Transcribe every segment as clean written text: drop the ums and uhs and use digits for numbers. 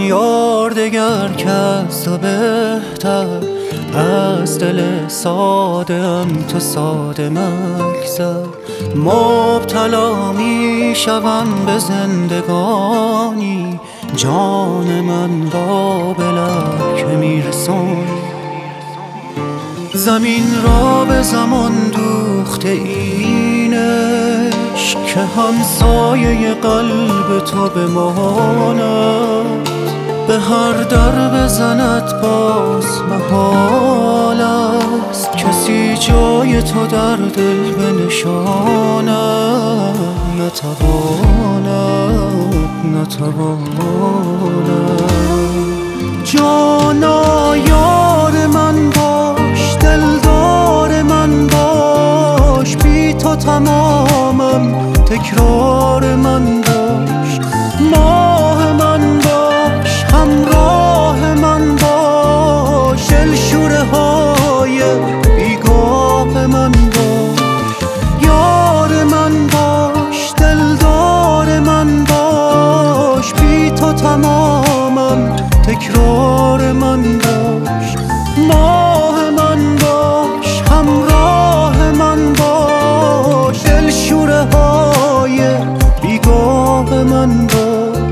یار دگر کس تو بهتر از دل ساده ام تو ساده مگذر. مبتلا می شوم به زندگانی جان من را به لب که می رسانی. زمین را به زمان دوخته اینش که همسایه قلب تو بماند. به هر در بزند باز محال است کسی جای تو در دل بنشاند. نتواند جانا یار من باش، دلدار من باش، بی تو تمامم تکرار من باش. ماه من باش، همراه من باش، دلشوره های بیگاه من باش. یار من باش، دلدار من باش، بی تو تمامم تکرار من باش. ماه من باش، همراه من باش، دلشوره های بیگاه من باش.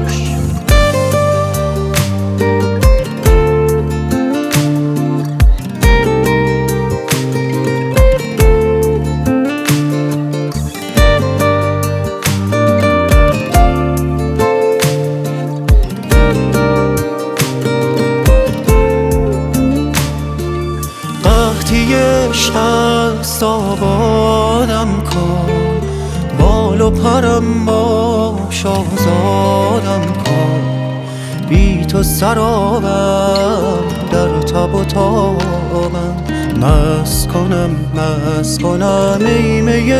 عشق است آبادم کن، بال و پرم باش آزادم کن. بی تو سرابم در تب و تابم، مست کنم ای می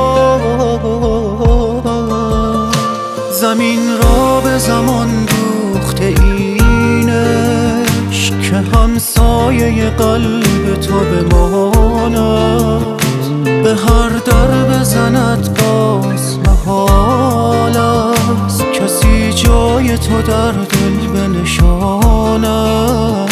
نابم. زمین را به زمان دوخته اینش که همسایه قلب تو بماند. به هر در بزند باز محال است کسی جای تو در دل بنشاند.